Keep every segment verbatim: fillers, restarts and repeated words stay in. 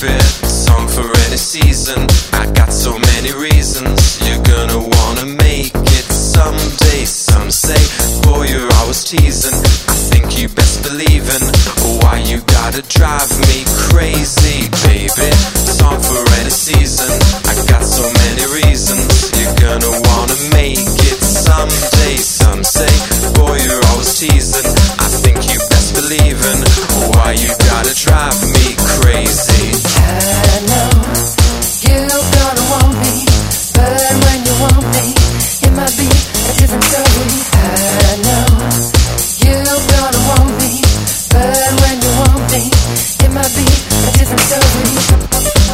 Baby, song for any season. I got so many reasons. You're gonna wanna make it someday. Some say, boy, you're always teasing. I think you best believe in why you gotta drive me crazy. Baby, song for any season. I got so many reasons. You're gonna wanna make it someday. Some say, boy, you're always teasing. I think you best believe in why you gotta drive me crazy. I know you're gonna want me, but when you want me, it might be a different story. I know you're gonna want me, but when you want me, it might be a different story.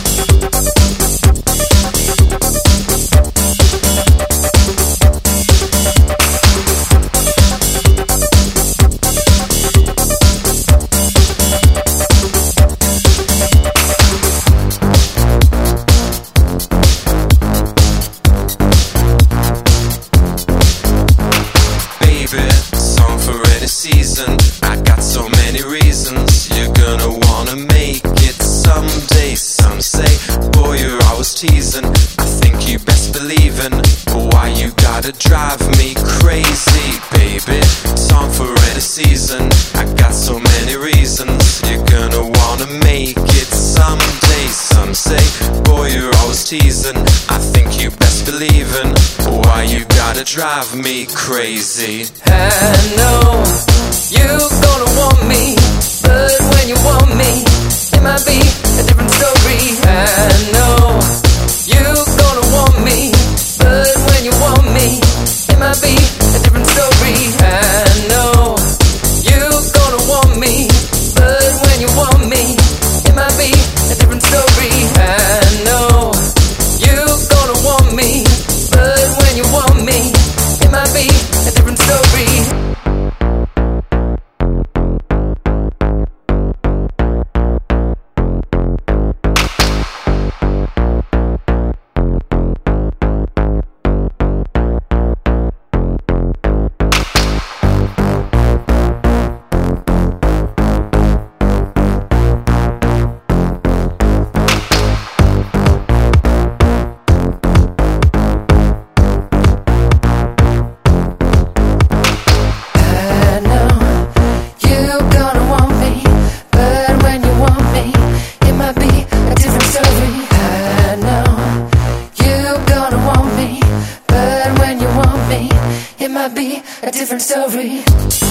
Season. I got so many reasons. You're gonna wanna make it someday. Some say, boy, you're always teasing. I think you best believe in why you gotta drive me crazy. Baby, song for any season. I got so many reasons. You're gonna wanna make it someday. Some say, boy, you're always teasing. I think you best believe in why you gotta drive me crazy. I know you're gonna want me, but when you want me, it might be a different story. I know you're gonna want me, but when you want me, it might be a different story. I know you're gonna want me, but when you want me, it might be a different story. I know you're gonna want me, but when you want me, it might be a different story. It might be a different story.